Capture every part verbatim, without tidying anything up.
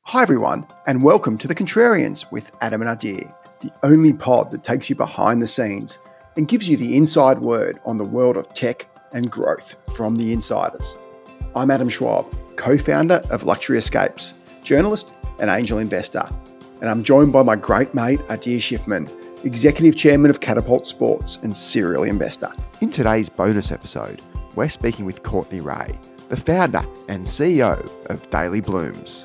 Hi everyone, and welcome to The Contrarians with Adam and Adir, the only pod that takes you behind the scenes and gives you the inside word on the world of tech and growth from the insiders. I'm Adam Schwab, co-founder of Luxury Escapes, journalist and angel investor, and I'm joined by my great mate Adir Shiffman, executive chairman of Catapult Sports and serial investor. In today's bonus episode, we're speaking with Courtney Ray, the founder and C E O of Daily Blooms.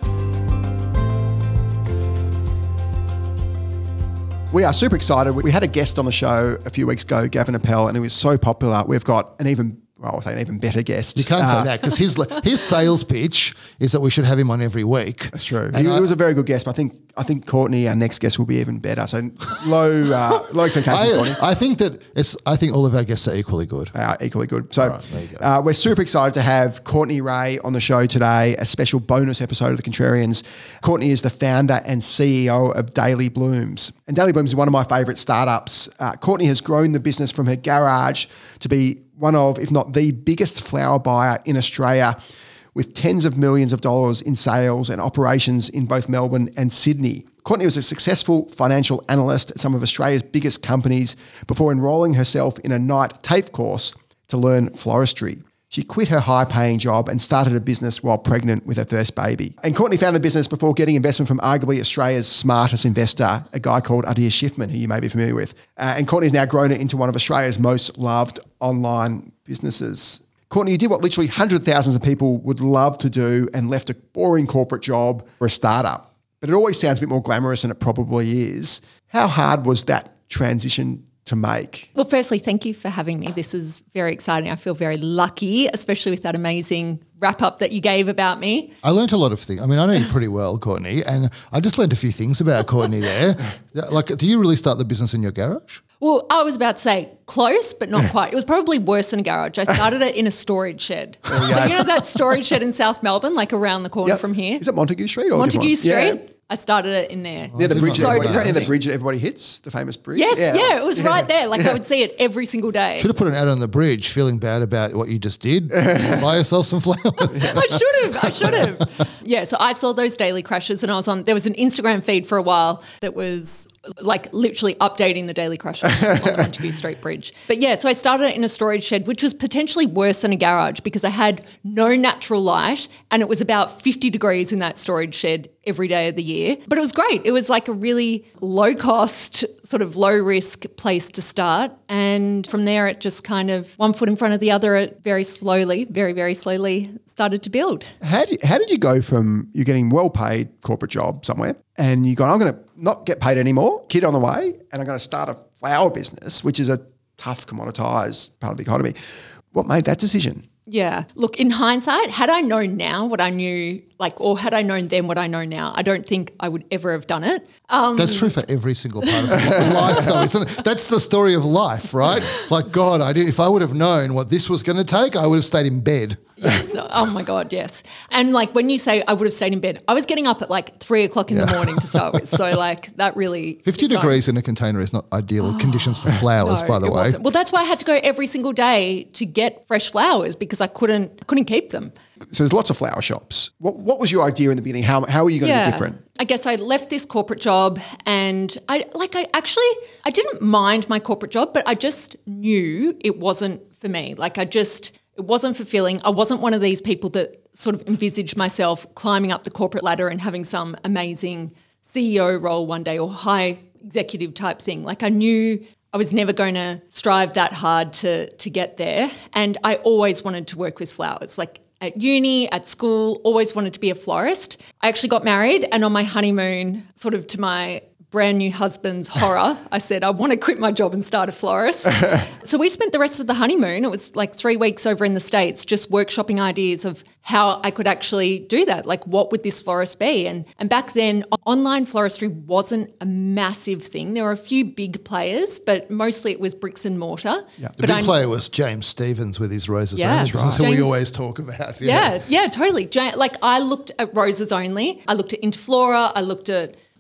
We are super excited. We had a guest on the show a few weeks ago, Gavin Appel, and it was so popular. We've got an even, well, I'll say an even better guest. You can't uh, say that because his his sales pitch is that we should have him on every week. That's true. And He, I, he was a very good guest, but I think I think Courtney, our next guest, will be even better. So low uh, low expectations, Courtney. I, I think that it's. I think all of our guests are equally good. Uh, equally good. So right, there you go. uh, we're super excited to have Courtney Ray on the show today, a special bonus episode of The Contrarians. Courtney is the founder and C E O of Daily Blooms. And Daily Blooms is one of my favourite startups. Uh, Courtney has grown the business from her garage to be one of, if not the biggest flower buyer in Australia, with tens of millions of dollars in sales and operations in both Melbourne and Sydney. Courtney was a successful financial analyst at some of Australia's biggest companies before enrolling herself in a night TAFE course to learn floristry. She quit her high-paying job and started a business while pregnant with her first baby. And Courtney founded the business before getting investment from arguably Australia's smartest investor, a guy called Adir Shiffman, who you may be familiar with. Uh, and Courtney's now grown it into one of Australia's most loved online businesses. Courtney, you did what literally hundreds of thousands of people would love to do and left a boring corporate job for a startup. But it always sounds a bit more glamorous than it probably is. How hard was that transition to make? Well, firstly, thank you for having me. This is very exciting. I feel very lucky, especially with that amazing wrap-up that you gave about me. I learned a lot of things. I mean, I know you pretty well, Courtney, and I just learned a few things about Courtney there. Like, do you really start the business in your garage? Well, I was about to say close, but not quite. It was probably worse than a garage. I started it in a storage shed. So you know that storage shed in South Melbourne, like around the corner Yep. from here? Is it Montague Street? Or Montague different one? Street. Yeah. I started it in there. Near the bridge, So everybody, near the depressing. bridge that everybody hits, the famous bridge. Yes, yeah, it was Yeah. right there. Like Yeah. I would see it every single day. Should have put an ad on the bridge, feeling bad about what you just did. Buy yourself some flowers. I should have. I should have. Yeah, so I saw those daily crashes and I was on, there was an Instagram feed for a while that was like literally updating the daily crash on, on the Montague Street Bridge. But yeah, so I started it in a storage shed, which was potentially worse than a garage because I had no natural light and it was about fifty degrees in that storage shed every day of the year. But it was great. It was like a really low cost, sort of low risk place to start. And from there, it just kind of one foot in front of the other, it very slowly, very, very slowly started to build. How did, how did you go from you getting well-paid corporate job somewhere and you go, I'm going to not get paid anymore, kid on the way, and I'm going to start a flower business, which is a tough, commoditised part of the economy. What made that decision? Yeah. Look, in hindsight, had I known now what I knew, like, or had I known then what I know now, I don't think I would ever have done it. Um, That's true for every single part of life, though, isn't it? That's the story of life, right? Like, God, I did, if I would have known what this was going to take, I would have stayed in bed. Yeah. Oh my God, yes. And like when you say I would have stayed in bed, I was getting up at like three o'clock in the morning to start with. So like that really fifty degrees in a container is not ideal conditions for flowers, no, by the it way. wasn't. Well, that's why I had to go every single day to get fresh flowers because I couldn't couldn't keep them. So there's lots of flower shops. What what was your idea in the beginning? How how are you going to be different? I guess I left this corporate job and I like I actually I didn't mind my corporate job, but I just knew it wasn't for me. Like I just it wasn't fulfilling. I wasn't one of these people that sort of envisaged myself climbing up the corporate ladder and having some amazing C E O role one day or high executive type thing. Like I knew I was never going to strive that hard to to get there. And I always wanted to work with flowers. Like at uni, at school, always wanted to be a florist. I actually got married and on my honeymoon, sort of to my brand new husband's horror, I said, I want to quit my job and start a florist. So we spent the rest of the honeymoon, it was like three weeks over in the States, just workshopping ideas of how I could actually do that. Like what would this florist be? And and back then, online floristry wasn't a massive thing. There were a few big players, but mostly it was bricks and mortar. Yeah. The but big I, player was James Stevens with his Roses Yeah, Only business, right. who we James- always talk about. Yeah, yeah, totally. Ja- Like I looked at Roses Only. I looked at Interflora. I looked at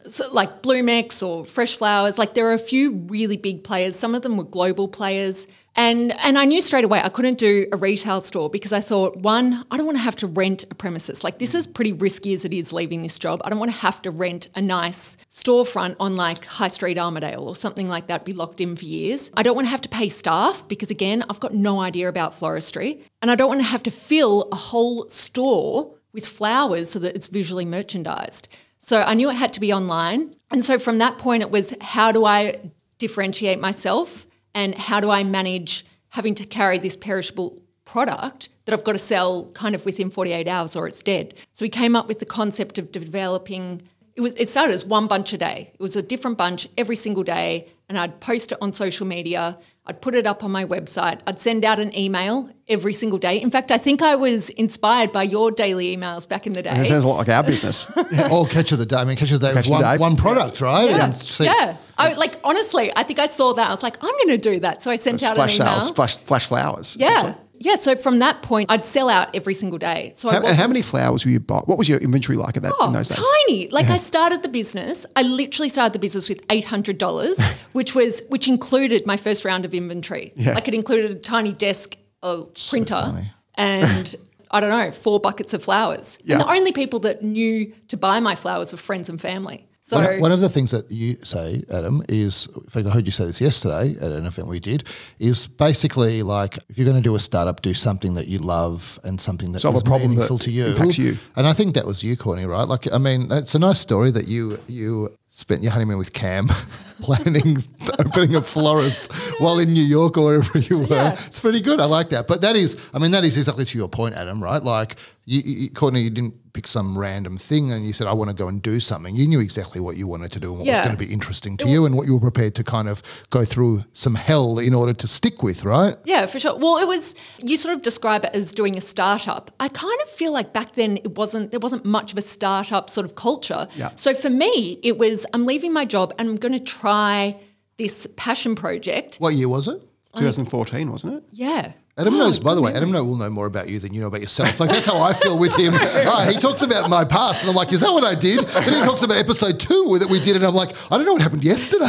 So like Bloomex or Fresh Flowers, like there are a few really big players. Some of them were global players. And and I knew straight away I couldn't do a retail store because I thought, one, I don't want to have to rent a premises. Like this is pretty risky as it is leaving this job. I don't want to have to rent a nice storefront on like High Street Armadale or something like that, be locked in for years. I don't want to have to pay staff because again, I've got no idea about floristry. And I don't want to have to fill a whole store with flowers so that it's visually merchandised. So I knew it had to be online. And so from that point, it was how do I differentiate myself and how do I manage having to carry this perishable product that I've got to sell kind of within forty-eight hours or it's dead. So we came up with the concept of developing, it was it started as one bunch a day. It was a different bunch every single day and I'd post it on social media. I'd put it up on my website. I'd send out an email every single day. In fact, I think I was inspired by your daily emails back in the day. It sounds a lot like our business. Or catch of the day. I mean, catch of the day Catch was of the one, day. one product, right? Yeah, And see- yeah. I, like honestly, I think I saw that. I was like, I'm going to do that. So I sent out Flash an email. sales, flash, flash flowers. Yeah. essentially. Yeah. So from that point, I'd sell out every single day. So I How, and wasn't- how many flowers were you buying? What was your inventory like at that Oh, in those days? tiny. Like I started the business. I literally started the business with eight hundred dollars, which was which included my first round of inventory. Yeah. Like it included a tiny desk, a printer, funny. and I don't know, four buckets of flowers. Yeah. And the only people that knew to buy my flowers were friends and family. So One, one of the things that you say, Adam, is, in fact, I heard you say this yesterday at an event we did, is basically like if you're going to do a startup, do something that you love and something that Solve a is problem meaningful that to you. impacts you. And I think that was you, Courtney, right? Like, I mean, it's a nice story that you you spent your honeymoon with Cam planning opening a florist while in New York or wherever you were. Yeah. It's pretty good. I like that. But that is, I mean, that is exactly to your point, Adam, right? Like, you, you, Courtney, you didn't pick some random thing and you said, I want to go and do something. You knew exactly what you wanted to do and what was Yeah. going to be interesting to you and what you were prepared to kind of go through some hell in order to stick with, right? yeah, for sure. Well, it was, you sort of describe it as doing a startup. I kind of feel like back then it wasn't, there wasn't much of a startup sort of culture. Yeah. So for me, it was, I'm leaving my job and I'm going to try this passion project. What year was it? twenty fourteen, wasn't it? Yeah. Adam knows, by the way, Adam know, will know more about you than you know about yourself. Like, that's how I feel with him. Oh, he talks about my past, and I'm like, is that what I did? Then he talks about episode two that we did, and I'm like, I don't know what happened yesterday.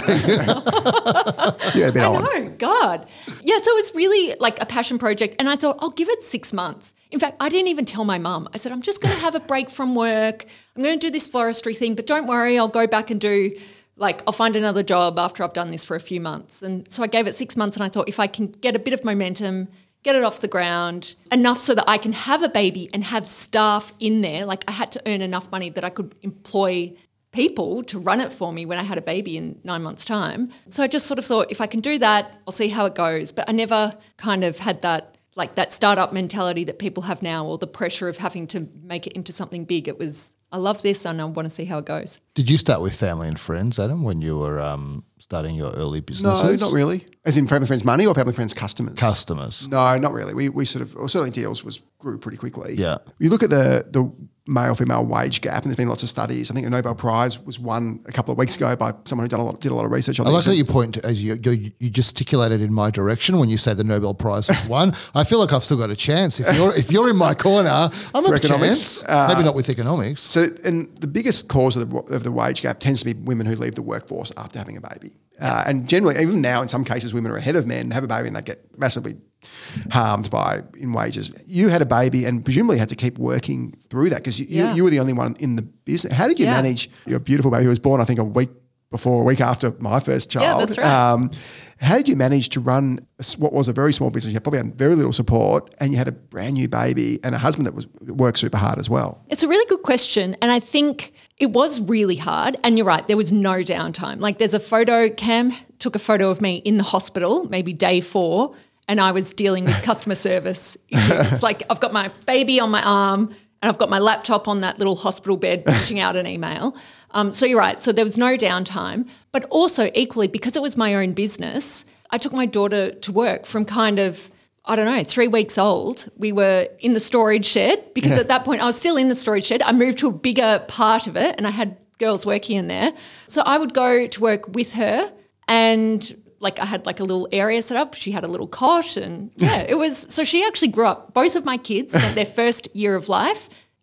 Yeah, a bit I on. know, God. Yeah, so it's really like a passion project. And I thought, I'll give it six months. In fact, I didn't even tell my mum. I said, I'm just going to have a break from work. I'm going to do this floristry thing, but don't worry, I'll go back and do, like, I'll find another job after I've done this for a few months. And so I gave it six months and I thought, if I can get a bit of momentum, get it off the ground, enough so that I can have a baby and have staff in there. Like, I had to earn enough money that I could employ people to run it for me when I had a baby in nine months' time. So I just sort of thought, if I can do that, I'll see how it goes. But I never kind of had that, like that startup mentality that people have now, or the pressure of having to make it into something big. It was, I love this and I want to see how it goes. Did you start with family and friends, Adam, when you were um, starting your early businesses? No, not really. As in family friends money or family friends customers? Customers. No, not really. We we sort of, or certainly deals was grew pretty quickly. Yeah. You look at the the male-female wage gap, and there's been lots of studies. I think a Nobel Prize was won a couple of weeks ago by someone who done a lot, did a lot of research on I like this. that you point to, as you, you you gesticulated in my direction when you say the Nobel Prize was won. I feel like I've still got a chance. If you're if you're in my corner, I'm For a economics? chance. Uh, Maybe not with economics. So, and the biggest cause of the, of the wage gap tends to be women who leave the workforce after having a baby. Uh, and generally, even now, in some cases, women are ahead of men, have a baby, and they get massively harmed by in wages. You had a baby and presumably had to keep working through that because you, Yeah. you, you were the only one in the business. How did you Yeah. manage your beautiful baby who was born, I think, a week before, a week after my first child? Yeah, that's right. Um, how did you manage to run what was a very small business? You probably had very little support and you had a brand new baby and a husband that was worked super hard as well. It's a really good question. And I think it was really hard. And you're right, there was no downtime. Like there's a photo, Cam took a photo of me in the hospital, maybe day four, and I was dealing with customer service issues. It's like I've got my baby on my arm and I've got my laptop on that little hospital bed punching out an email. Um, so you're right. So there was no downtime. But also equally, because it was my own business, I took my daughter to work from kind of, I don't know, three weeks old. We were in the storage shed because Yeah. at that point I was still in the storage shed. I moved to a bigger part of it and I had girls working in there. So I would go to work with her and like I had like a little area set up. She had a little cot and yeah, it was, so she actually grew up. Both of my kids spent their first year of life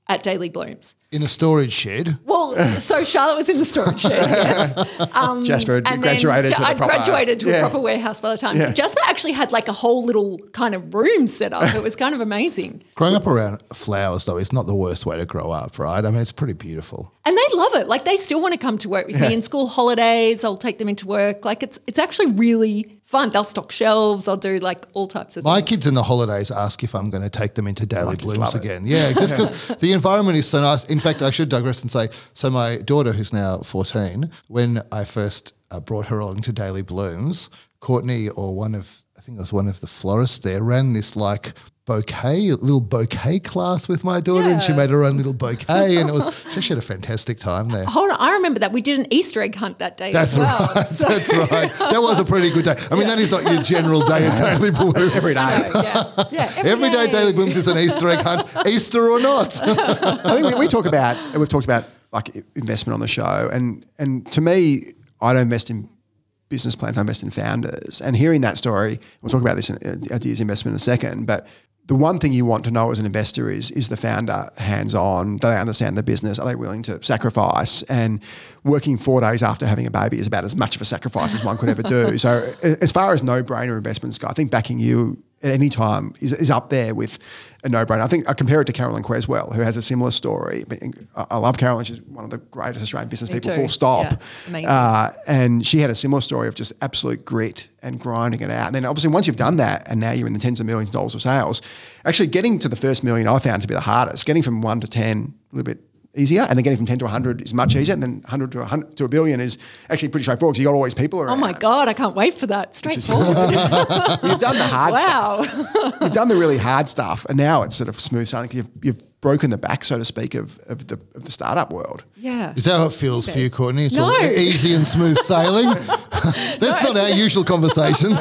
at Daily Blooms. In a storage shed. Well, so Charlotte was in the storage shed, yes. Um, Jasper had and graduated then to the I'd proper- graduated to yeah. a proper warehouse by the time. Yeah. Jasper actually had like a whole little kind of room set up. It was kind of amazing. Growing up around flowers, though, is not the worst way to grow up, right? I mean, it's pretty beautiful. And they love it. Like they still want to come to work with Yeah. me in school holidays. I'll take them into work. Like it's it's actually really fun. They'll stock shelves. I'll do like all types of My things. kids in the holidays ask if I'm going to take them into Daily just Blooms love it. again. Yeah, just because the environment is so nice. In fact, I should digress and say, so my daughter, who's now fourteen, when I first uh, brought her along to Daily Blooms, Courtney or one of, I think it was one of the florists there, ran this like bouquet, little bouquet class with my daughter, and she Yeah. made her own little bouquet, and it was, she had a fantastic time there. Hold on, I remember that. We did an Easter egg hunt that day That's as well. right. So- That's right. That was a pretty good day. I mean, that is not your general day at Daily Blooms. Every day. I know, yeah. Yeah, every, Every day Daily Blooms is an Easter egg hunt, Easter or not. I think we, we talk about, and we've talked about like investment on the show, and and to me, I don't invest in business plans, I invest in founders. And hearing that story, we'll talk about this in uh, Ideas Investment in a second, but the one thing you want to know as an investor is, is the founder hands-on? Do they understand the business? Are they willing to sacrifice? And working four days after having a baby is about as much of a sacrifice as one could ever do. So as far as no-brainer investments go, I think backing you at any time is, is up there with a no-brainer. I think I compare it to Carolyn Creswell, who has a similar story. I I love Carolyn. She's one of the greatest Australian business Me people, too. full stop. Yeah, amazing. Uh, and she had a similar story of just absolute grit and grinding it out. And then obviously once you've done that and now you're in the tens of millions of dollars of sales, actually getting to the first million I found to be the hardest. Getting from one to ten, a little bit easier, and then getting from ten to one hundred is much easier, and then one hundred to one hundred to a billion is actually pretty straightforward because you got all these people around. Oh my God, I can't wait for that. Straightforward. You've done the hard Wow. stuff. You've done the really hard stuff, and now it's sort of smooth sailing. You've, you've broken the back, so to speak, of, of the of the startup world. Yeah. Is that how it feels for you, Courtney? It's No. all e- easy and smooth sailing. That's not our usual conversations.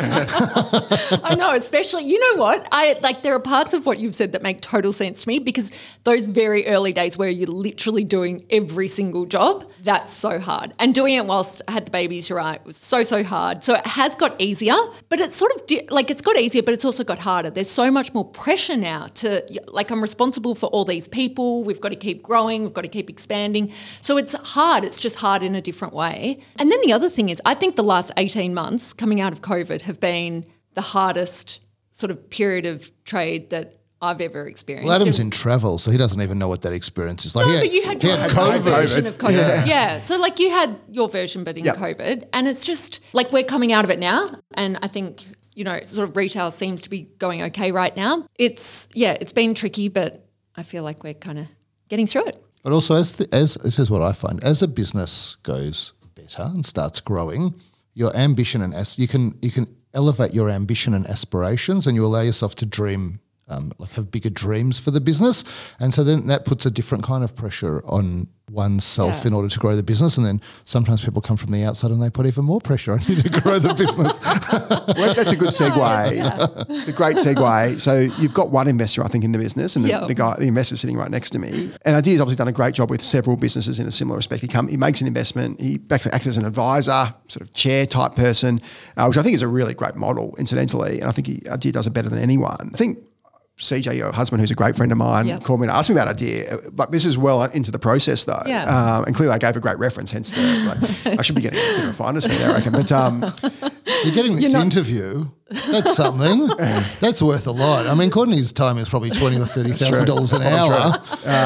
I know, especially, you know what? I like there are parts of what you've said that make total sense to me because those very early days where you're literally doing every single job, that's so hard. And doing it whilst I had the babies, you're right, was so, so hard. So it has got easier, but it's sort of di- like it's got easier, but it's also got harder. There's so much more pressure now to, like, I'm responsible for all these people. We've got to keep growing. We've got to keep expanding. So it's hard. It's just hard in a different way. And then the other thing is, I think the last eighteen months coming out of COVID have been the hardest sort of period of trade that I've ever experienced. Well, Adam's And- in travel, so he doesn't even know what that experience is like. no, He had- but you had he your had own COVID. version of COVID. Yeah. Yeah. So like you had your version, but in Yep. COVID. And it's just like we're coming out of it now. And I think, you know, sort of retail seems to be going okay right now. It's, yeah, it's been tricky, but I feel like we're kind of getting through it. But also, as the, as this is what I find, as a business goes better and starts growing, your ambition and as you can you can elevate your ambition and aspirations, and you allow yourself to dream, um, like have bigger dreams for the business, and so then that puts a different kind of pressure on oneself Yeah. in order to grow the business. And then sometimes people come from the outside and they put even more pressure on you to grow the business. Well, that's a good segue. The great segue. So you've got one investor, I think, in the business, and the, Yeah. the guy, the investor's sitting right next to me. And Idea's obviously done a great job with several businesses in a similar respect. He come, he makes an investment. He acts acts as an advisor, sort of chair type person, uh, which I think is a really great model, incidentally. And I think he, Idea does it better than anyone. I think C J, your husband, who's a great friend of mine, Yep. called me to ask me about Idea. Like, this is well into the process, though. Yeah. Um, and clearly, I gave a great reference. Hence, the, like, I should be getting a bit of a finder's fee there, I reckon. But um, You're getting this You're not- interview. That's something. That's worth a lot. I mean, Courtney's time is probably twenty or thirty thousand dollars an hour.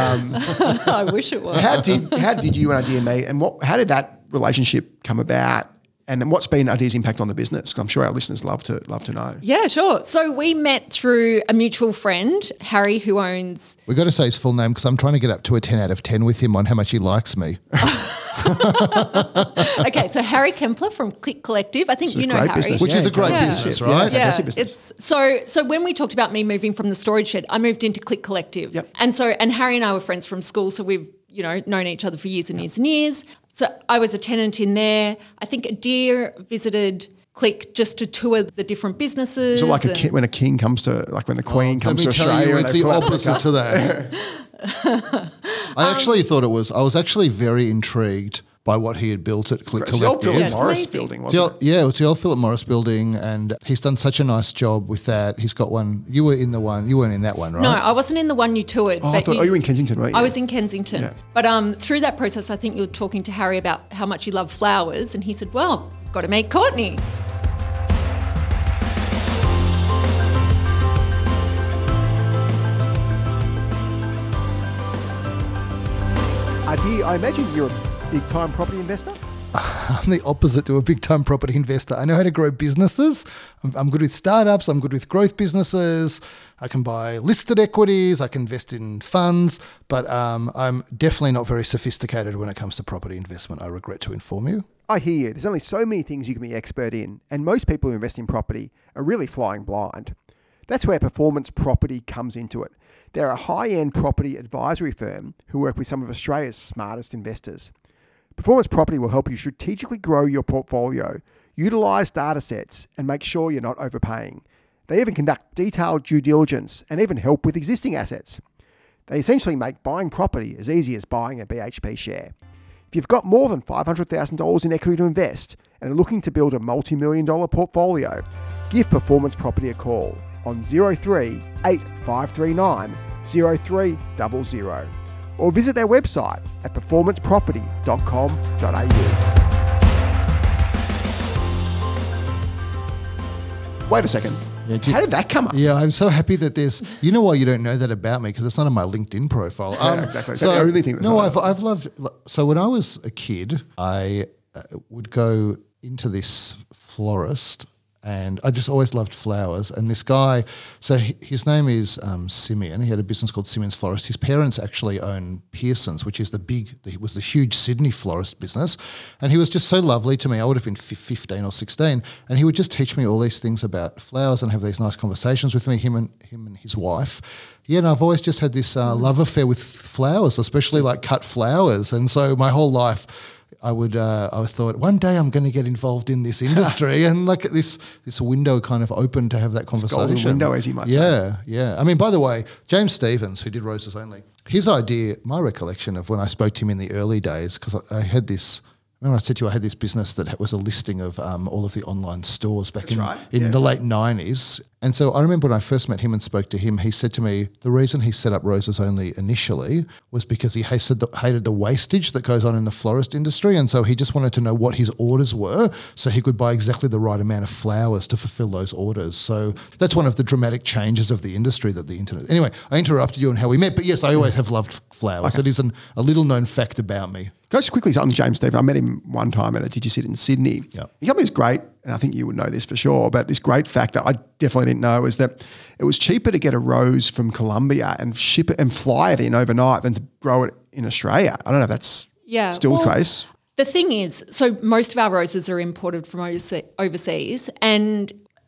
I wish it was. how did how did you and Idea meet, and what how did that relationship come about? And then what's been Idea's impact on the business? 'Cause I'm sure our listeners love to love to know. Yeah, sure. So we met through a mutual friend, Harry, who owns. We've got to say his full name because I'm trying to get up to a ten out of ten with him on how much he likes me. Okay, so Harry Kempler from Click Collective. I think It's a you know great Harry. business. Which is a great Yeah. business, Yeah, right? yeah. Yeah, Fantastic business. it's so so when we talked about me moving from the storage shed, I moved into Click Collective. Yep. And so and Harry and I were friends from school, so we've, you know, known each other for years and years and years. So I was a tenant in there. I think Adir visited Click just to tour the different businesses. So like a and- ki- when a king comes to, like when the queen Let comes me to tell Australia. you, and it's they the pull out opposite to that. I actually thought it was, I was actually very intrigued by what he had built at Click It's the old Collective. Philip Yeah, it's Morris amazing. building, It's wasn't the it? old- yeah, it's the old Philip Morris building, and he's done such a nice job with that. He's got one. You were in the one. You weren't in that one, right? No, I wasn't in the one you toured. Oh, I but thought, oh, you were in Kensington, weren't you? I was in Kensington. Yeah. But um, through that process, I think you were talking to Harry about how much he loved flowers, and he said, well, I've got to meet Courtney. Uh, do you, I imagine you're a big-time property investor? I'm the opposite to a big-time property investor. I know how to grow businesses. I'm, I'm good with startups. I'm good with growth businesses. I can buy listed equities. I can invest in funds. But um, I'm definitely not very sophisticated when it comes to property investment, I regret to inform you. I hear you. There's only so many things you can be expert in, and most people who invest in property are really flying blind. That's where Performance Property comes into it. They're a high-end property advisory firm who work with some of Australia's smartest investors. Performance Property will help you strategically grow your portfolio, utilise data sets, and make sure you're not overpaying. They even conduct detailed due diligence and even help with existing assets. They essentially make buying property as easy as buying a B H P share. If you've got more than five hundred thousand dollars in equity to invest and are looking to build a multi-million dollar portfolio, give Performance Property a call on zero three eight five three nine zero three zero zero or visit their website at performance property dot com dot a u. Wait a second. Yeah, do you- How did that come up? Yeah, I'm so happy that there's. You know why you don't know that about me? Because it's not on my LinkedIn profile. Um, Yeah, exactly. Is that the only thing that's no, not I've I've loved. So when I was a kid, I uh, would go into this florist, and I just always loved flowers. And this guy, so he, his name is um, Simeon. He had a business called Simeon's Florist. His parents actually own Pearson's, which is the big, it was the huge Sydney florist business. And he was just so lovely to me. I would have been fif- fifteen or sixteen, and he would just teach me all these things about flowers and have these nice conversations with me. Him and him and his wife. Yeah, and I've always just had this uh, love affair with flowers, especially like cut flowers. And so my whole life, I would, uh, I thought one day I'm going to get involved in this industry, and like this, this window kind of opened to have that conversation. golden window, as you might say. Yeah, yeah. I mean, by the way, James Stevens, who did Roses Only, his idea, my recollection of when I spoke to him in the early days, because I, I had this. Remember I said to you I had this business that was a listing of um, all of the online stores back in, right, in yeah. the late nineties. And so I remember when I first met him and spoke to him, he said to me the reason he set up Roses Only initially was because he hated the, hated the wastage that goes on in the florist industry. And so he just wanted to know what his orders were so he could buy exactly the right amount of flowers to fulfill those orders. So that's one of the dramatic changes of the industry that the internet... Anyway, I interrupted you on how we met, but yes, I always have loved flowers. It is an, a little known fact about me. Can I just quickly on James Stevens? I met him one time at a Did You Sit in Sydney. Yeah. He told me this great, and I think you would know this for sure, but this great fact that I definitely didn't know is that it was cheaper to get a rose from Colombia and ship it and fly it in overnight than to grow it in Australia. I don't know if that's Yeah, still well, the case. The thing is, so most of our roses are imported from overse- overseas, and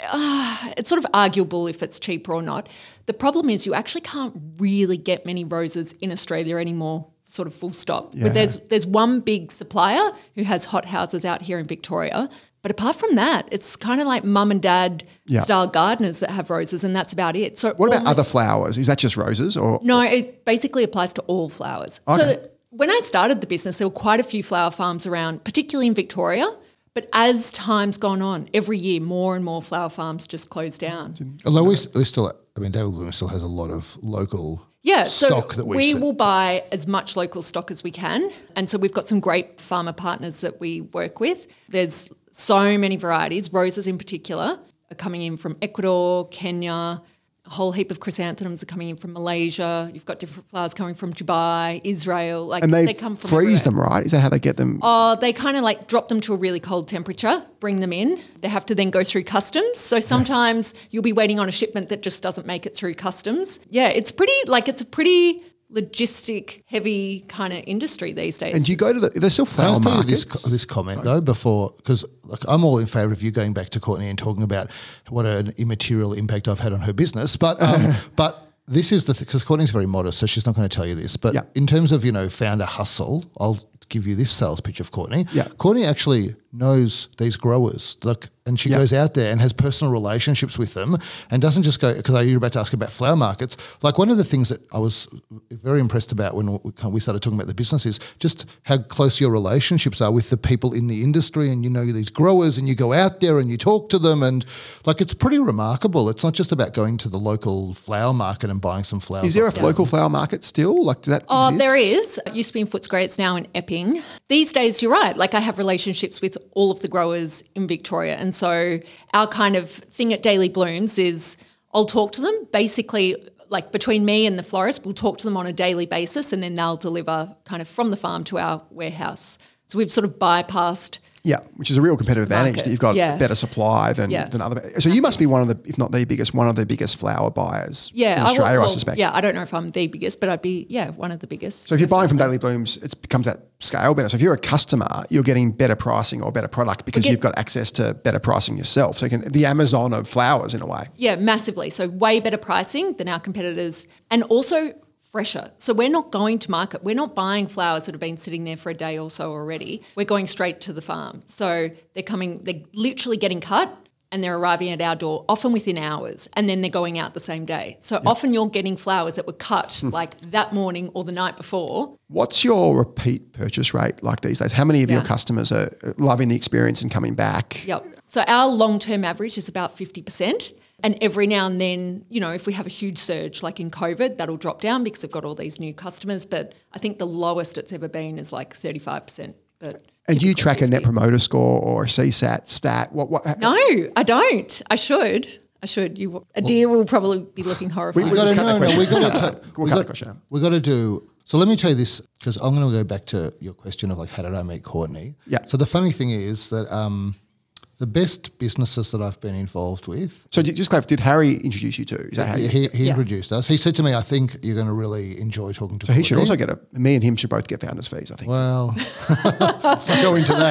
uh, it's sort of arguable if it's cheaper or not. The problem is you actually can't really get many roses in Australia anymore, sort of full stop. Yeah. But there's there's one big supplier who has hot houses out here in Victoria. But apart from that, it's kind of like mum and dad Yeah. style gardeners that have roses, and that's about it. So What about almost- other flowers? Is that just roses or No, it basically applies to all flowers. Okay. So when I started the business, there were quite a few flower farms around, particularly in Victoria. But as time's gone on, every year more and more flower farms just close down. Although we, we still, I mean, David Bloom still has a lot of local Yeah, stock so that we, we see. will buy as much local stock as we can. And so we've got some great farmer partners that we work with. There's so many varieties, roses in particular, are coming in from Ecuador, Kenya. A whole heap of chrysanthemums are coming in from Malaysia. You've got different flowers coming from Dubai, Israel. Like and they, come from freeze everywhere. them, right? Is that how they get them? Oh, they kind of like drop them to a really cold temperature, bring them in. They have to then go through customs. So sometimes you'll be waiting on a shipment that just doesn't make it through customs. Yeah, it's pretty, like it's a pretty logistic heavy kind of industry these days. And do you go to the? There's still Can I flower just tell you markets. this, this comment though before, because like, I'm all in favour of you going back to Courtney and talking about what an immaterial impact I've had on her business, but um, but this is the because Courtney's very modest, so she's not going to tell you this. But Yeah. in terms of you know founder hustle, I'll give you this sales pitch of Courtney. Yeah. Courtney actually knows these growers, like, and she Yep. goes out there and has personal relationships with them, and doesn't just go, because you were about to ask about flower markets. Like, one of the things that I was very impressed about when we started talking about the business is just how close your relationships are with the people in the industry, and you know these growers, and you go out there and you talk to them, and like, it's pretty remarkable. It's not just about going to the local flower market and buying some flowers. Is there a off them. local flower market still? Like, does that Oh, exist? there is. It used to be in Footscray. It's now in Epping. These days, you're right. Like, I have relationships with all of the growers in Victoria. And so our kind of thing at Daily Blooms is I'll talk to them basically, like, between me and the florist, we'll talk to them on a daily basis, and then they'll deliver kind of from the farm to our warehouse. So we've sort of bypassed. Yeah, which is a real competitive advantage Market. that you've got Yeah. better supply than, Yeah. than other. So you must be one of the, if not the biggest, one of the biggest flower buyers Yeah, in I will- Australia, I, well, suspect. Yeah, I don't know if I'm the biggest, but I'd be, yeah, one of the biggest. So if you're buying from Daily Blooms, it becomes that scale better. So if you're a customer, you're getting better pricing or better product because get- you've got access to better pricing yourself. So you can, the Amazon of flowers in a way. Yeah, massively. So way better pricing than our competitors, and also fresher. So we're not going to market. We're not buying flowers that have been sitting there for a day or so already. We're going straight to the farm. So they're coming, they're literally getting cut and they're arriving at our door, often within hours, and then they're going out the same day. So often you're getting flowers that were cut like that morning or the night before. What's your repeat purchase rate like these days? How many of your Yeah. customers are loving the experience and coming back? Yep. So our long-term average is about fifty percent. And every now and then, you know, if we have a huge surge like in COVID, that'll drop down because we've got all these new customers. But I think the lowest it's ever been is like thirty-five percent. But And do you typically track a net fifty. promoter score or a C SAT stat? What? What? No, I don't. I should. I should. You, a deer will probably be looking horrified. We We just got cut to that no, no. question. We got to. We'll ta- cut we that got- question out. We got to do. So let me tell you this, because I'm going to go back to your question of like, how did I meet Courtney? Yeah. So the funny thing is that um, the best businesses that I've been involved with, So just clarify, did Harry introduce you to? Is that how you? he, he Yeah. introduced us. He said to me, "I think you're going to really enjoy talking to." So he should Courtney." also get a. Me and him should both get founders fees. I think. Well, let's not go into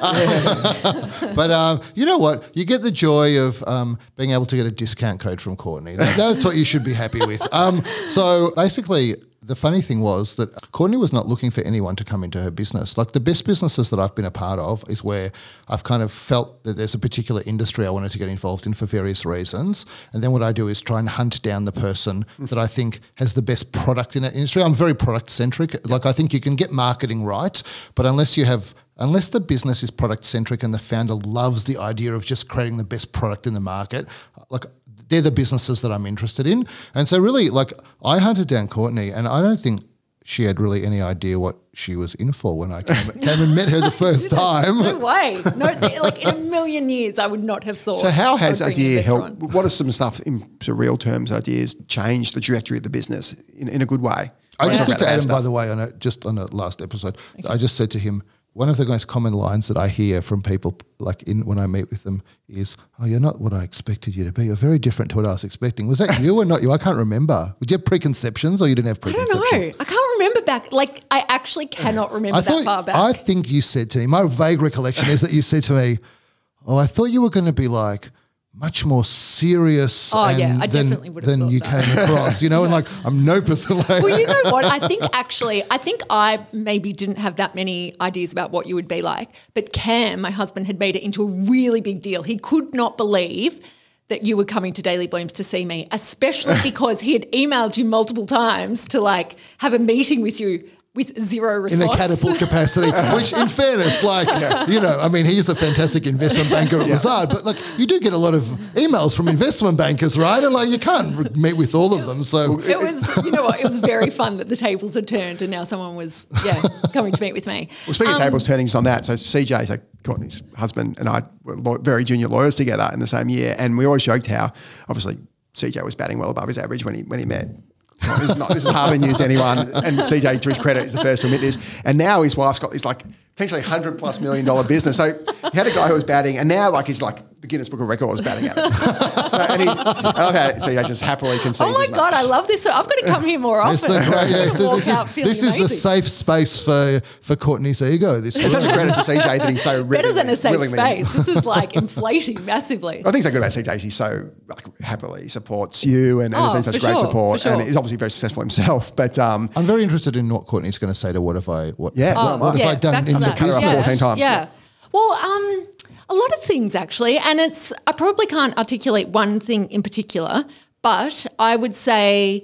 that. But um, you know what? You get the joy of um, being able to get a discount code from Courtney. That, that's what you should be happy with. Um, so basically, the funny thing was that Courtney was not looking for anyone to come into her business. Like, the best businesses that I've been a part of is where I've kind of felt that there's a particular industry I wanted to get involved in for various reasons. And then what I do is try and hunt down the person that I think has the best product in that industry. I'm very product centric. Like, I think you can get marketing right, but unless you have Unless the business is product centric and the founder loves the idea of just creating the best product in the market, like, they're the businesses that I'm interested in. And so really, like, I hunted down Courtney, and I don't think she had really any idea what she was in for when I came, came and met her the first time. No way. No, th- like in a million years, I would not have thought. So how has I'd bring idea an investor helped? on. What are some stuff in sort of real terms? Ideas changed the trajectory of the business in, in a good way. I We're just talking said about to bad Adam, stuff. by the way, on a, just on the last episode, I just said to him, one of the most common lines that I hear from people, like in when I meet with them, is, "Oh, you're not what I expected you to be. You're very different to what I was expecting." Was that you or not you? I can't remember. Did you have preconceptions or you didn't have I don't preconceptions? know. I can't remember back. Like, I actually cannot remember I that thought, far back. I think you said to me, my vague recollection is that you said to me, "Oh, I thought you were going to be like much more serious Oh, and yeah, I than, definitely would have than thought you that. came across," you know, and like, I'm no person like Well, you know what? I think actually, I think I maybe didn't have that many ideas about what you would be like. But Cam, my husband, had made it into a really big deal. He could not believe that you were coming to Daily Blooms to see me, especially because he had emailed you multiple times to like have a meeting with you with zero in response. a catapult capacity, which in fairness, like, you know, I mean, he's a fantastic investment banker at Lazard, but like, you do get a lot of emails from investment bankers, right? And like, you can't re- meet with all of them. So It was, you know what, it was very fun that the tables had turned and now someone was, yeah, coming to meet with me. Well, speaking Um, of tables turning on that, so C J, so Courtney's husband, and I were law- very junior lawyers together in the same year, and we always joked how obviously C J was batting well above his average when he when he met. This is, not, this is hardly news to anyone, and C J, to his credit, is the first to admit this. And now his wife's got this like potentially hundred plus million dollar business. So he had a guy who was batting, and now like he's like the Guinness Book of Records batting at him. So, and, he, and I've had C J just happily concede. Oh my as much. God, I love this. I've got to come here more It's often. the great- yeah, I'm so gonna this walk out is, feeling this is the amazing. safe space for, for Courtney's ego. This It's such a credit to C J that he's so Better than a safe willingly- space. This is like inflating massively. I think so good about C J is he's so like happily supports you and, and has Oh, been such for great sure, support, for sure. and he's obviously very successful himself. But um, I'm very interested in what Courtney's going to say to what have I what, Yeah, what, so am I. have yeah, I done back to in the that. Cut it off business. fourteen times. Yeah. Well, um, a lot of things actually, and it's I probably can't articulate one thing in particular, but I would say,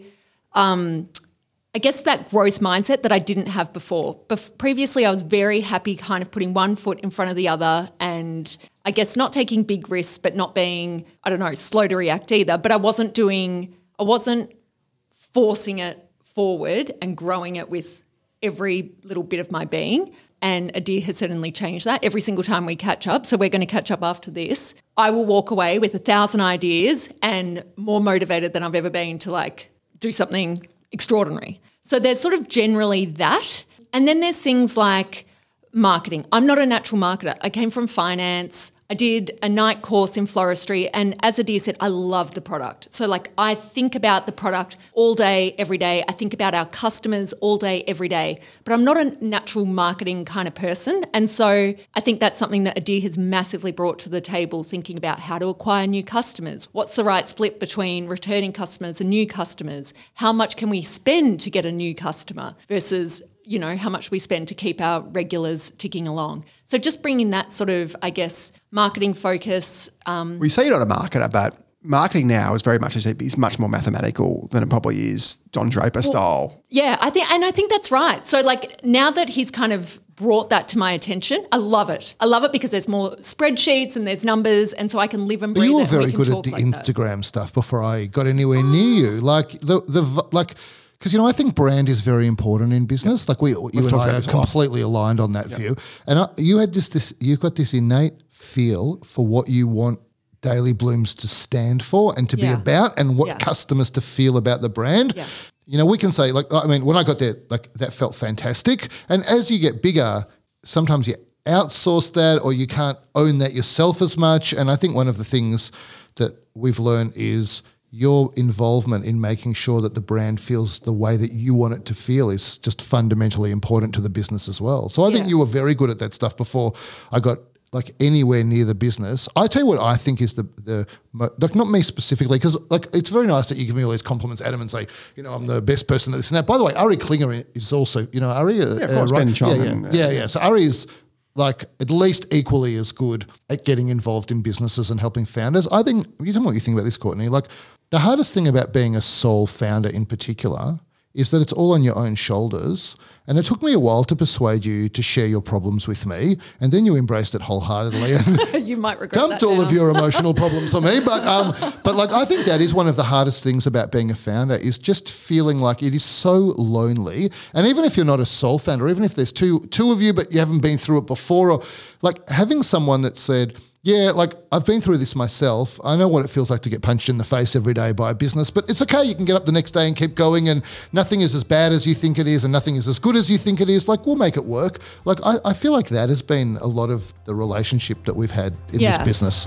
um, I guess that growth mindset that I didn't have before. Bef- previously, I was very happy kind of putting one foot in front of the other and I guess not taking big risks, but not being, I don't know, slow to react either. But I wasn't doing, I wasn't forcing it forward and growing it with every little bit of my being. And Adir has certainly changed that every single time we catch up. So we're going to catch up after this. I will walk away with a thousand ideas and more motivated than I've ever been to like do something extraordinary. So there's sort of generally that. And then there's things like marketing. I'm not a natural marketer. I came from finance. I did a night course in floristry, and as Adir said, I love the product. So like I think about the product all day, every day. I think about our customers all day, every day. But I'm not a natural marketing kind of person. And so I think that's something that Adir has massively brought to the table, thinking about how to acquire new customers. What's the right split between returning customers and new customers? How much can we spend to get a new customer versus you know, how much we spend to keep our regulars ticking along. So just bringing that sort of, I guess, marketing focus. Um, we say you're not a marketer, but marketing now is very much, as is much more mathematical than it probably is Don Draper well, style. Yeah, I think, and I think that's right. So like now that he's kind of brought that to my attention, I love it. I love it because there's more spreadsheets and there's numbers, and so I can live and breathe. You were it very and we good can at the talk like Instagram that. stuff before I got anywhere near you. Like the the like. Because, you know, I think brand is very important in business. Yep. Like we, you We've and I are completely well. aligned on that yep. view. And I, you had just this, you've got this innate feel for what you want Daily Blooms to stand for and to yeah. be about, and what yeah. customers to feel about the brand. Yeah. You know, we can say, like, I mean, when I got there, like that felt fantastic. And as you get bigger, sometimes you outsource that or you can't own that yourself as much. And I think one of the things that we've learned is your involvement in making sure that the brand feels the way that you want it to feel is just fundamentally important to the business as well. So I yeah. think you were very good at that stuff before I got like anywhere near the business. I tell you what I think is the, the like not me specifically, because like it's very nice that you give me all these compliments, Adam, and say, you know, I'm the best person at this and that. By the way, Ari Klinger is also, you know, Ari, uh, yeah, of course, uh, right? Ben Chong yeah, yeah, and, uh, yeah, yeah. So Ari is like at least equally as good at getting involved in businesses and helping founders. I think, you tell me what you think about this, Courtney, like the hardest thing about being a sole founder in particular is that it's all on your own shoulders. And it took me a while to persuade you to share your problems with me, and then you embraced it wholeheartedly and you might regret dumped that all now. of your emotional problems on me. But um, but like I think that is one of the hardest things about being a founder, is just feeling like it is so lonely. And even if you're not a sole founder, even if there's two two of you but you haven't been through it before, or like having someone that said, yeah, like I've been through this myself. I know what it feels like to get punched in the face every day by a business, but it's okay. You can get up the next day and keep going, and nothing is as bad as you think it is and nothing is as good as you think it is. Like, we'll make it work. Like, I, I feel like that has been a lot of the relationship that we've had in yeah. this business.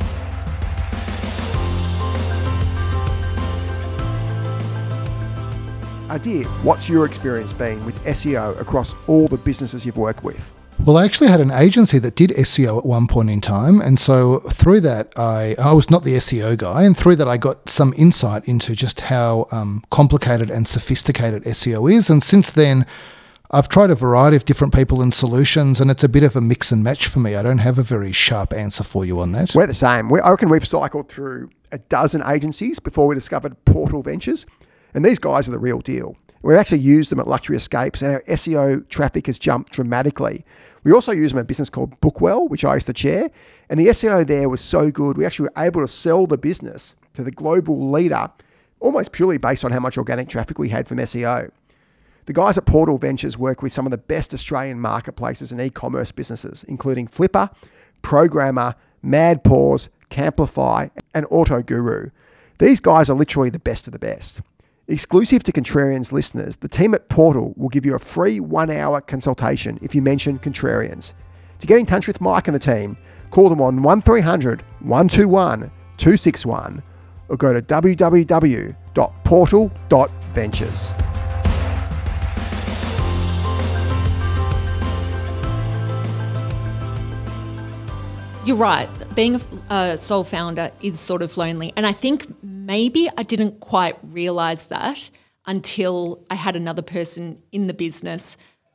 Adir, what's your experience been with S E O across all the businesses you've worked with? Well, I actually had an agency that did S E O at one point in time. And so through that, I, I was not the S E O guy. And through that, I got some insight into just how um, complicated and sophisticated S E O is. And since then, I've tried a variety of different people and solutions, and it's a bit of a mix and match for me. I don't have a very sharp answer for you on that. We're the same. We, I reckon we've cycled through a dozen agencies before we discovered Portal Ventures. And these guys are the real deal. We actually used them at Luxury Escapes, and our S E O traffic has jumped dramatically. We also use them at a business called Bookwell, which I used to chair, and the S E O there was so good, we actually were able to sell the business to the global leader almost purely based on how much organic traffic we had from S E O. The guys at Portal Ventures work with some of the best Australian marketplaces and e-commerce businesses, including Flipper, Programmer, MadPaws, Camplify, and AutoGuru. These guys are literally the best of the best. Exclusive to Contrarians listeners, the team at Portal will give you a free one-hour consultation if you mention Contrarians. To get in touch with Mike and the team, call them on one three hundred, one two one, two six one or go to w w w dot portal dot ventures. You're right. Being a uh, sole founder is sort of lonely. And I think maybe I didn't quite realise that until I had another person in the business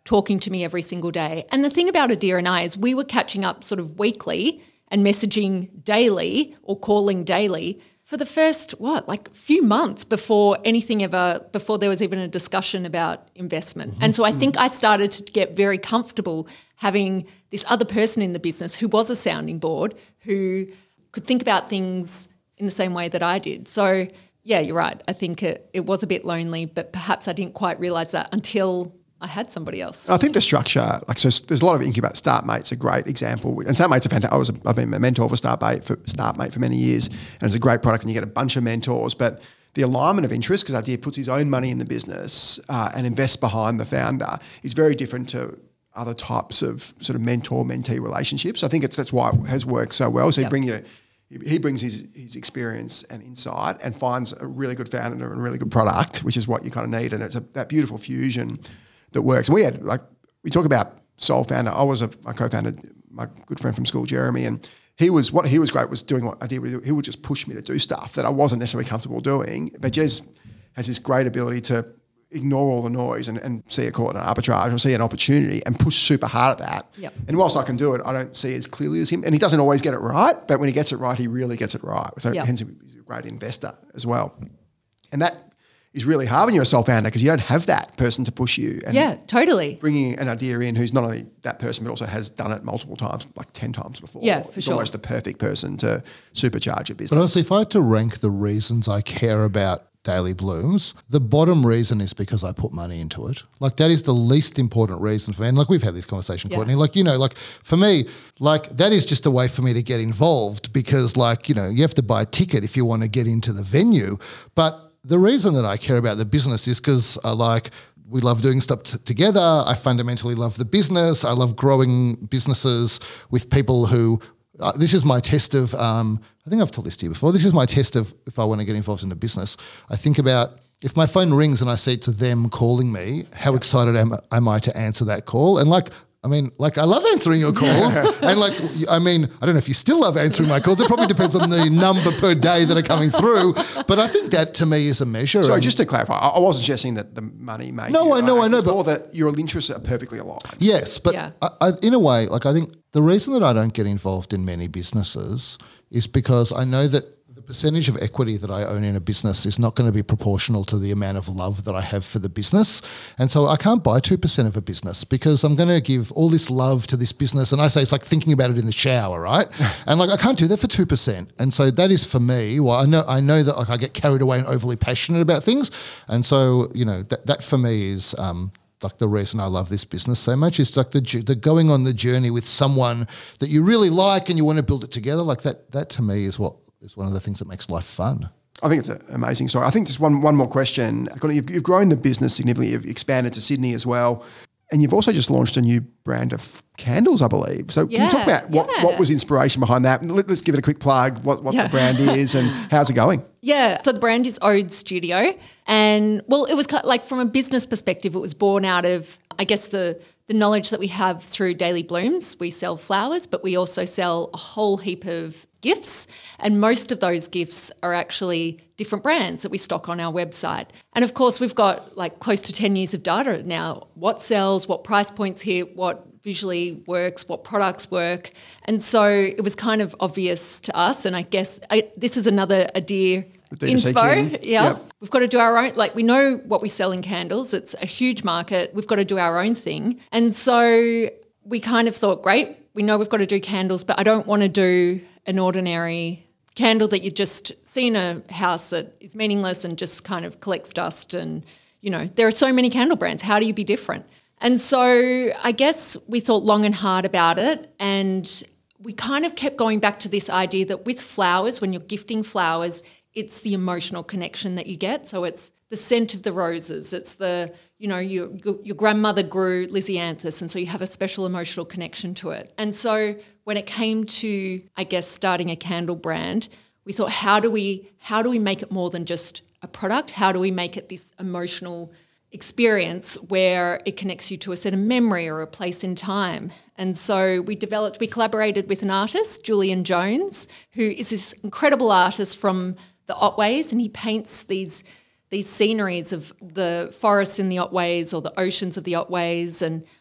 talking to me every single day. And the thing about Adir and I is we were catching up sort of weekly and messaging daily or calling daily for the first, what, like few months before anything ever, before there was even a discussion about investment. Mm-hmm. And so I think I started to get very comfortable having this other person in the business who was a sounding board, who could think about things in the same way that I did. So yeah, you're right. I think it, it was a bit lonely, but perhaps I didn't quite realise that until I had somebody else. I think the structure, like, so there's a lot of incubate. StartMate's a great example, and StartMate's a fantastic. I was, a, I've been a mentor for StartMate for StartMate for many years, and it's a great product, and you get a bunch of mentors. But the alignment of interest, because Adir puts his own money in the business uh, and invests behind the founder, is very different to other types of sort of mentor-mentee relationships. I think it's that's why it has worked so well. So yep. you bring your He brings his, his experience and insight and finds a really good founder and a really good product, which is what you kind of need. And it's a, that beautiful fusion that works. And we had, like, we talk about sole founder. I was a, I co-founded my good friend from school, Jeremy, and he was, what he was great was doing what I did. He would just push me to do stuff that I wasn't necessarily comfortable doing. But Jez has this great ability to ignore all the noise and, and see a call at an arbitrage or see an opportunity and push super hard at that. Yep. And whilst I can do it, I don't see it as clearly as him. And he doesn't always get it right, but when he gets it right, he really gets it right. So yep. hence he's a great investor as well. And that is really hard when you're a sole founder because you don't have that person to push you. And yeah, totally. Bringing an idea in who's not only that person but also has done it multiple times, like ten times before. Yeah, for is sure. almost the perfect person to supercharge your business. But honestly, if I had to rank the reasons I care about Daily Blooms, the bottom reason is because I put money into it. Like, that is the least important reason for me. And like, we've had this conversation, yeah. Courtney. Like, you know, like for me, like that is just a way for me to get involved because, like, you know, you have to buy a ticket if you want to get into the venue. But the reason that I care about the business is because I like we love doing stuff t- together. I fundamentally love the business. I love growing businesses with people who uh, this is my test of um, I think I've told this to you before. This is my test of if I want to get involved in the business. I think about if my phone rings and I see it's them calling me, how excited am, am I to answer that call? And like, I mean, like I love answering your calls. And like, I mean, I don't know if you still love answering my calls. It probably depends on the number per day that are coming through. But I think that to me is a measure. So and just to clarify, I I wasn't suggesting that the money made No, you, I know, uh, I know, it's but- more that your interests are perfectly aligned. Yes, but Yeah. I, I, in a way, like I think the reason that I don't get involved in many businesses is because I know that the percentage of equity that I own in a business is not going to be proportional to the amount of love that I have for the business. And so I can't buy two percent of a business because I'm going to give all this love to this business. And I say it's like thinking about it in the shower, right? And like I can't do that for two percent. And so that is for me, well, I know I know that like I get carried away and overly passionate about things. And so, you know, that, that for me is um, like the reason I love this business so much is like the the going on the journey with someone that you really like and you want to build it together. Like that, that to me is what is one of the things that makes life fun. I think it's an amazing story. I think just one one more question. You've, you've grown the business significantly. You've expanded to Sydney as well. And you've also just launched a new brand of candles, I believe. So can you talk Yeah, about what, yeah. what was inspiration behind that? Let, let's give it a quick plug, what, what Yeah. the brand is and how's it going? Yeah, so the brand is Ode Studio. And, well, it was kind of like from a business perspective, it was born out of, I guess, the the knowledge that we have through Daily Blooms. We sell flowers, but we also sell a whole heap of gifts. And most of those gifts are actually different brands that we stock on our website. And, of course, we've got like close to ten years of data now. What sells, what price points hit, what visually works, what products work. And so it was kind of obvious to us. And I guess I, this is another Adir D two C inspo. king. Yeah. Yep. We've got to do our own, like we know what we sell in candles. It's a huge market. We've got to do our own thing. And so we kind of thought, great, we know we've got to do candles, but I don't want to do an ordinary candle that you just see in a house that is meaningless and just kind of collects dust. And, you know, there are so many candle brands. How do you be different? And so I guess we thought long and hard about it, and we kind of kept going back to this idea that with flowers, when you're gifting flowers, it's the emotional connection that you get. So it's the scent of the roses. It's the, you know, your your grandmother grew Lysianthus, and so you have a special emotional connection to it. And so when it came to, I guess, starting a candle brand, we thought, how do we how do we make it more than just a product? How do we make it this emotional experience where it connects you to a certain memory or a place in time? And so we developed, we collaborated with an artist, Julian Jones, who is this incredible artist from the Otways, and he paints these these sceneries of the forests in the Otways or the oceans of the Otways. And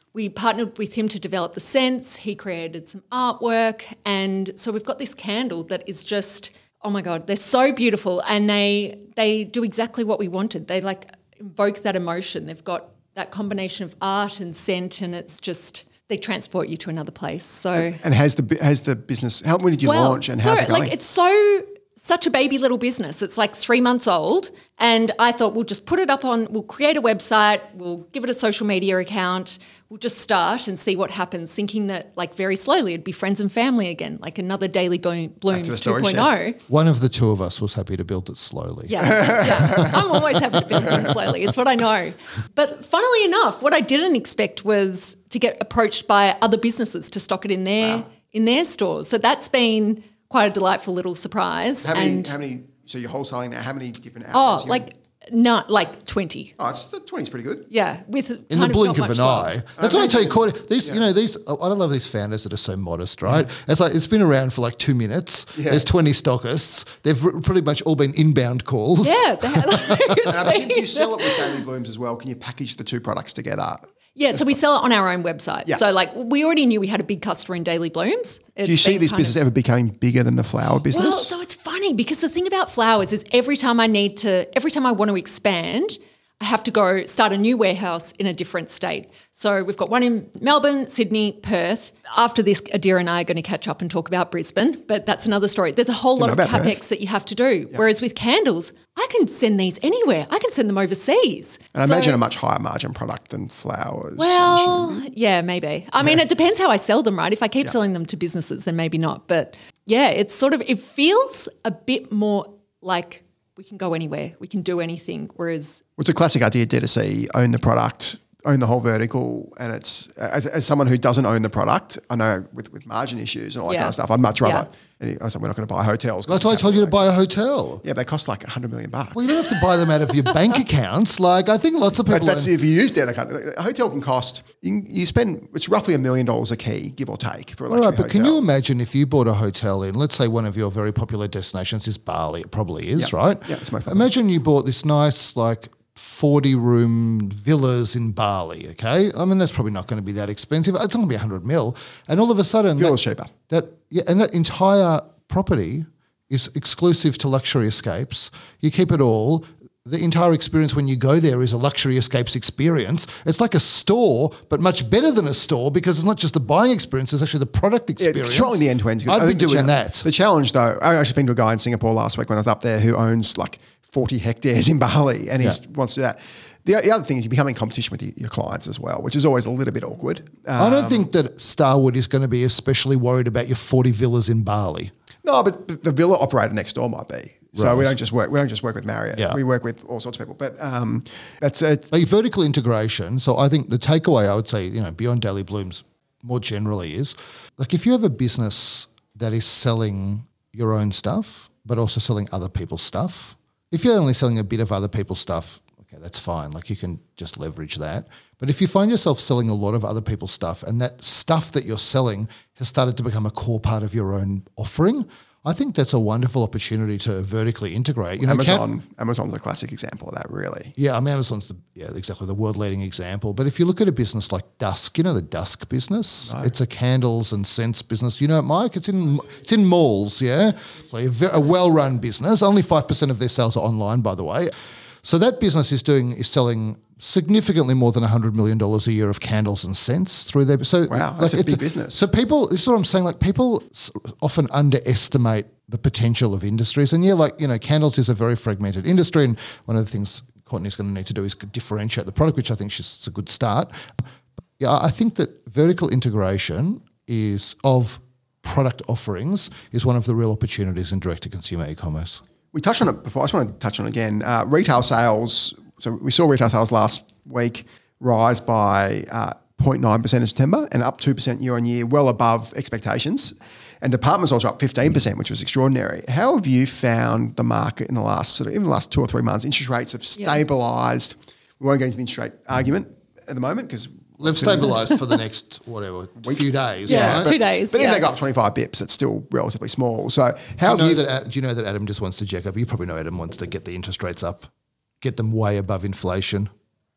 we partnered with him to develop the scents. He created some artwork. And so we've got this candle that is just, oh my God, they're so beautiful. And they they do exactly what we wanted. They like invoke that emotion. They've got that combination of art and scent, and it's just, they transport you to another place. So And has the bu- has the business, how when did you well, launch and so, how's it going? like, it's so such a baby little business. It's like three months old, and I thought we'll just put it up on, we'll create a website, we'll give it a social media account, we'll just start and see what happens, thinking that like very slowly it'd be friends and family again, like another Daily Bloom, Blooms the two storage point oh. One of the two of us was happy to build it slowly. Yeah, yeah. I'm always happy to build things slowly. It's what I know. But funnily enough, what I didn't expect was to get approached by other businesses to stock it in their Wow. in their stores. So that's been quite a delightful little surprise. how many, and how many, so you're wholesaling now, how many different oh, outlets? are you in? like not like twenty. Oh, it's, the twenty is pretty good. Yeah, with In the blink of an eye. That's why I tell you, Imagine- Courtney, these, you know, these, I love these founders that are so modest, right? It's like, it's been around for like two minutes. Yeah. There's twenty stockists. They've r- pretty much all been inbound calls. Yeah, they had, like, it's And I presume been- you sell it with Daily Blooms as well. Can you package the two products together? yeah. So we sell it on our own website. Yeah. So like we already knew we had a big customer in Daily Blooms. Do you see this business ever becoming bigger than the flower business? Well, so it's funny because the thing about flowers is every time I need to, every time I want to expand, I have to go start a new warehouse in a different state. So we've got one in Melbourne, Sydney, Perth. After this, Adira and I are going to catch up and talk about Brisbane, but that's another story. There's a whole lot know of about capex Perth. that you have to do. Whereas with candles, I can send these anywhere. I can send them overseas. and I So- imagine a much higher margin product than flowers. well, yeah, maybe. I mean, it depends how I sell them, right? If I keep selling them to businesses, then maybe not. But yeah, it's sort of, it feels a bit more like we can go anywhere, we can do anything. Whereas, Well, it's a classic idea, D two C, own the product, own the whole vertical. And it's, as, as someone who doesn't own the product, I know with, with margin issues and all that Yeah. kind of stuff, I'd much rather, Yeah. and I said, we're not going to buy hotels. 'cause That's why I it's told you to capital. buy a hotel. Yeah, they cost like a hundred million bucks. Well, you don't have to buy them out of your bank accounts. Like, I think lots of But people. that's if you use debt account. A hotel can cost, you, you spend, it's roughly a million dollars a key, give or take, for a All luxury right, but can hotel. you imagine if you bought a hotel in, let's say one of your very popular destinations is Bali, it probably is, Yeah. right? Yeah, it's most popular. Imagine you bought this nice, like, forty room villas in Bali, okay? I mean, that's probably not going to be that expensive. It's not going to be a hundred mil. And all of a sudden, Villa's that, cheaper. that, yeah, and that entire property is exclusive to Luxury Escapes. You keep it all. The entire experience when you go there is a Luxury Escapes experience. It's like a store, but much better than a store because it's not just the buying experience, it's actually the product Yeah, experience. controlling the end-to-end. I'd I be think the doing cha- that. The challenge, though, I actually been to a guy in Singapore last week when I was up there who owns like forty hectares in Bali, and he Yeah. wants to do that. The, the other thing is you become in competition with your, your clients as well, which is always a little bit awkward. Uh, I don't think that Starwood is going to be especially worried about your forty villas in Bali. no, but, but the villa operator next door might be. So we Right. don't just work. We don't just work with Marriott. Yeah. We work with all sorts of people. But um, that's it. Like vertical integration. So I think the takeaway I would say, you know, beyond Daily Blooms more generally is like if you have a business that is selling your own stuff, but also selling other people's stuff, if you're only selling a bit of other people's stuff, okay, that's fine. Like you can just leverage that. But if you find yourself selling a lot of other people's stuff and that stuff that you're selling has started to become a core part of your own offering, I think that's a wonderful opportunity to vertically integrate. You know, can- Amazon. Amazon's a classic example of that, really. yeah, I mean, Amazon's the, yeah, exactly the world-leading example. But if you look at a business like Dusk, you know the Dusk business? It's a candles and scents business. You know it, Mike? It's in it's in malls, yeah? So a, ve- a well-run business. Only five percent of their sales are online, by the way. So that business is doing is selling significantly more than one hundred million dollars a year of candles and scents through their... So Wow, that's a big business. So people, this is what I'm saying, like people s- often underestimate the potential of industries. And yeah, like, you know, candles is a very fragmented industry. And one of the things Courtney's going to need to do is differentiate the product, which I think she's it's a good start. Yeah, I think that vertical integration is of product offerings is one of the real opportunities in direct-to-consumer e-commerce. We touched on it before. I just want to touch on it again. Uh, retail sales. So we saw retail sales last week rise by uh, zero point nine percent in September and up two percent year on year, well above expectations. And department stores are up fifteen percent, which was extraordinary. How have you found the market in the last sort of even the last two or three months? Interest rates have stabilised. We won't get into the interest rate argument at the moment because They've stabilised for the next, whatever, few days, Yeah, right? two days. But if yeah. they go up twenty-five bips, it's still relatively small. So Do how you, know have you? that, Ad- do you know that Adam just wants to jack up? You probably know Adam wants to get the interest rates up, get them way above inflation.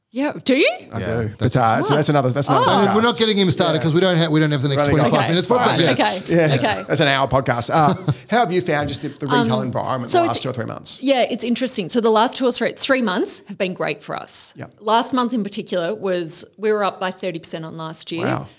Yeah, do you? I Yeah, do. But uh, so that's another. That's another. Oh. podcast. We're not getting him started because we don't have we don't have the next We've only got- twenty-five Okay. minutes for it. All But right. yes. Okay. Yeah, Okay. that's an hour podcast. Uh, how have you found just the, the retail environment Um, so the it's- last two or three months? Yeah, it's interesting. So the last two or three, three months have been great for us. Yep. Last month in particular was we were up by thirty percent on last year. Wow.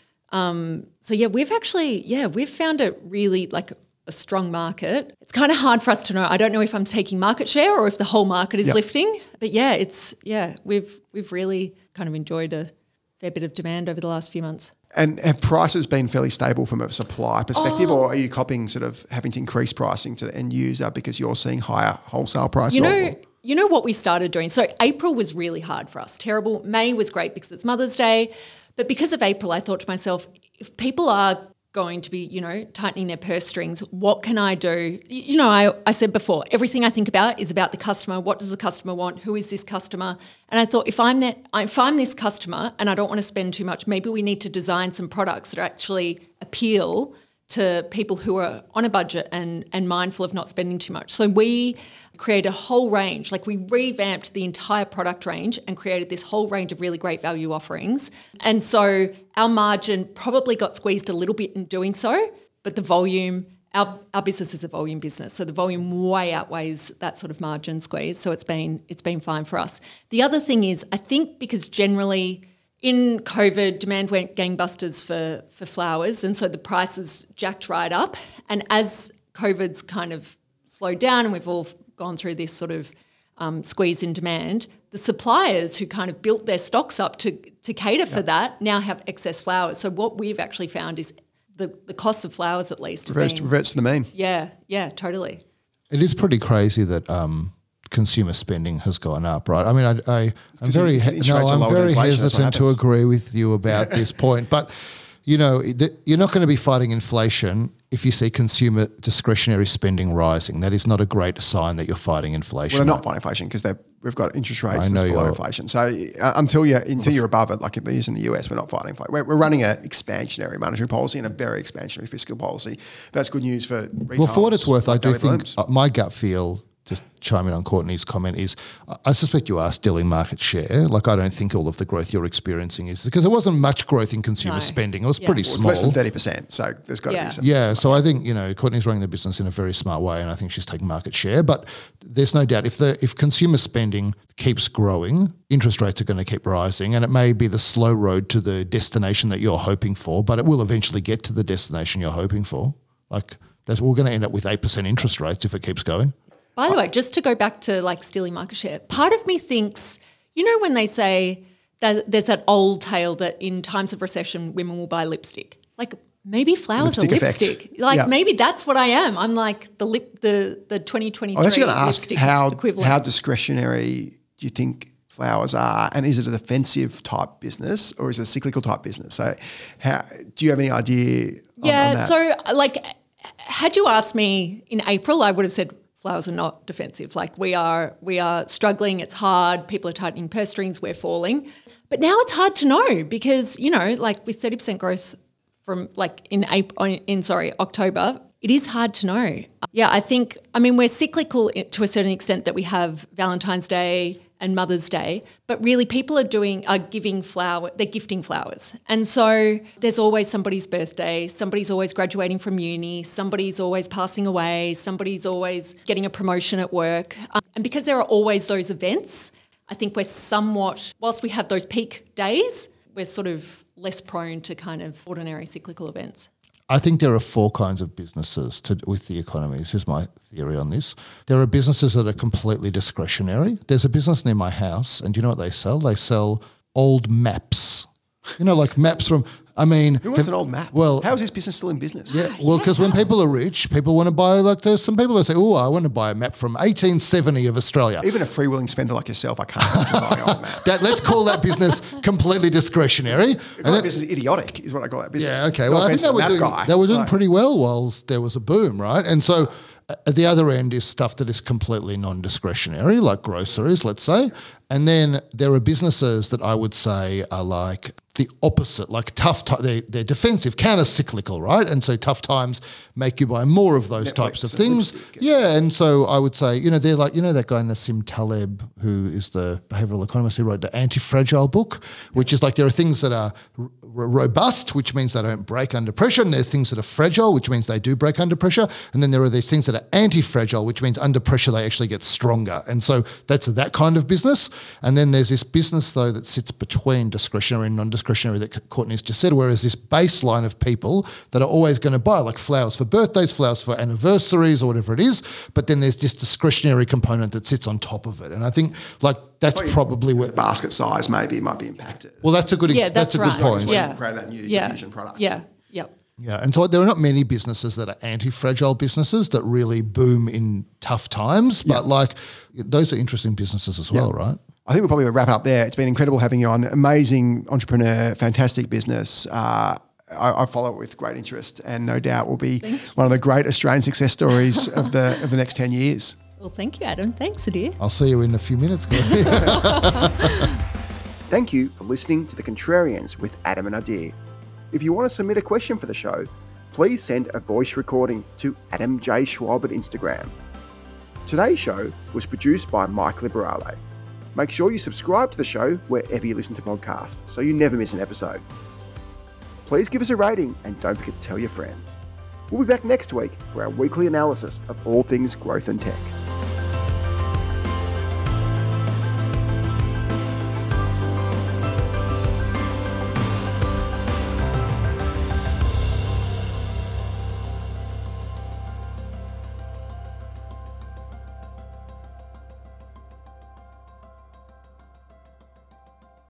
So yeah, we've actually, yeah, we've found it really like a strong market. It's kind of hard for us to know. I don't know if I'm taking market share or if the whole market is Yep. lifting. But yeah, it's yeah, we've we've really kind of enjoyed a fair bit of demand over the last few months. And have prices been fairly stable from a supply perspective, Oh. or are you copying sort of having to increase pricing to the end user because you're seeing higher wholesale prices? You know, you know what we started doing? So April was really hard for us. Terrible. May was great because it's Mother's Day. But because of April, I thought to myself, if people are going to be, you know, tightening their purse strings, what can I do? Y- You know, I, I said before, everything I think about is about the customer. What does the customer want? Who is this customer? And I thought if I'm that, if I'm this customer and I don't want to spend too much, maybe we need to design some products that actually appeal to people who are on a budget and, and mindful of not spending too much. So we created a whole range, like we revamped the entire product range and created this whole range of really great value offerings. And so our margin probably got squeezed a little bit in doing so, but the volume, our, our business is a volume business. So the volume way outweighs that sort of margin squeeze. So it's been it's been fine for us. The other thing is, I think because generally in COVID, demand went gangbusters for, for flowers, and so the prices jacked right up. And as COVID's kind of slowed down and we've all gone through this sort of um, squeeze in demand, the suppliers who kind of built their stocks up to, to cater for that now have excess flowers. So what we've actually found is the, the cost of flowers at least have reverts, been, reverts to the mean. yeah, yeah, totally. It is pretty crazy that um, consumer spending has gone up, right? I mean, I, I, I'm very interest he- no, rates are I'm lower than very inflation, that's what hesitant to happens. agree with you about this point, but you know, th- you're not going to be fighting inflation if you see consumer discretionary spending rising. That is not a great sign that you're fighting inflation. Well, they're not fighting inflation because we've got interest rates I know that's below you're- inflation. So uh, until you're until you're above it, like it is in the U S, we're not fighting inflation. We're, we're running an expansionary monetary policy and a very expansionary fiscal policy. That's good news for retailers. Well, for what it's worth, I like do Daily think Blooms. uh, my gut feel, just chiming on Courtney's comment, is I- I suspect you are still in market share. Like, I don't think all of the growth you're experiencing is because there wasn't much growth in consumer No. spending. It was Yeah. pretty Well, it's small. less than thirty percent. So there's got to Yeah. be some. Yeah, so I think, you know, Courtney's running the business in a very smart way, and I think she's taking market share. But there's no doubt if the if consumer spending keeps growing, interest rates are going to keep rising, and it may be the slow road to the destination that you're hoping for, but it will eventually get to the destination you're hoping for. Like, that's, we're going to end up with eight percent interest rates if it keeps going. By the way, just to go back to like stealing market share, part of me thinks, you know, when they say that there's that old tale that in times of recession, women will buy lipstick. Like maybe flowers Lipstick are effect. lipstick. Like Yeah. maybe that's what I am. I'm like the lip, the the twenty twenty-three I was actually going to ask lipstick how equivalent. how discretionary do you think flowers are, and is it a defensive type business or is it a cyclical type business? So, how do you have any idea? On, yeah. on that? So like, had you asked me in April, I would have said flowers are not defensive. Like we are, we are struggling. It's hard. People are tightening purse strings. We're falling. But now it's hard to know because, you know, like with thirty percent growth from like in April, in sorry, October, it is hard to know. Yeah, I think, I mean, we're cyclical to a certain extent that we have Valentine's Day and Mother's Day, but really people are doing, are giving flower, they're gifting flowers. And so there's always somebody's birthday, somebody's always graduating from uni, somebody's always passing away, somebody's always getting a promotion at work. Um, and because there are always those events, I think we're somewhat, whilst we have those peak days, we're sort of less prone to kind of ordinary cyclical events. I think there are four kinds of businesses to, with the economy. This is my theory on this. There are businesses that are completely discretionary. There's a business near my house, and do you know what they sell? They sell old maps. You know, like maps from, I mean... Who wants an old map? Well, how is this business still in business? yeah, well, because when people are rich, people want to buy, like there's some people that say, oh, I want to buy a map from eighteen seventy of Australia. Even a freewheeling spender like yourself, I can't imagine buying an old map. That, let's call that business completely discretionary. I call that business idiotic is what I call that business. Yeah, okay. No Well, I offense think they to the were, map doing, guy. they were doing Like, pretty well whilst there was a boom, right? And so uh, at the other end is stuff that is completely non-discretionary, like groceries, let's say. And then there are businesses that I would say are like the opposite, like tough, t- they're, they're defensive, counter-cyclical, right? And so tough times make you buy more of those Netflix types of and things. lipstick. Yeah, and so I would say, you know, they're like, you know that guy Nassim Taleb, who is the behavioural economist who wrote the Anti-Fragile book, which is like there are things that are r- robust, which means they don't break under pressure, and there are things that are fragile, which means they do break under pressure, and then there are these things that are anti-fragile, which means under pressure they actually get stronger. And so that's that kind of business. And then there's this business, though, that sits between discretionary and non-discretionary that Courtney's just said, whereas this baseline of people that are always going to buy, like flowers for birthdays, flowers for anniversaries or whatever it is, but then there's this discretionary component that sits on top of it. And I think like that's Well, probably where... The basket size maybe might be impacted. Well, that's a good, ex- Yeah, that's that's a right. good point. When Yeah. you create that new Yeah. diffusion product. Yeah. Yep. Yeah, and so there are not many businesses that are anti-fragile businesses that really boom in tough times, but like those are interesting businesses as well, right? I think we'll probably wrap it up there. It's been incredible having you on. Amazing entrepreneur, fantastic business. Uh, I, I follow it with great interest, and no doubt will be one of the great Australian success stories of the of the next ten years. Well, thank you, Adam. Thanks, Adir. I'll see you in a few minutes. Thank you for listening to The Contrarians with Adam and Adir. If you want to submit a question for the show, please send a voice recording to Adam J. Schwab at Instagram. Today's show was produced by Mike Liberale. Make sure you subscribe to the show wherever you listen to podcasts so you never miss an episode. Please give us a rating and don't forget to tell your friends. We'll be back next week for our weekly analysis of all things growth and tech.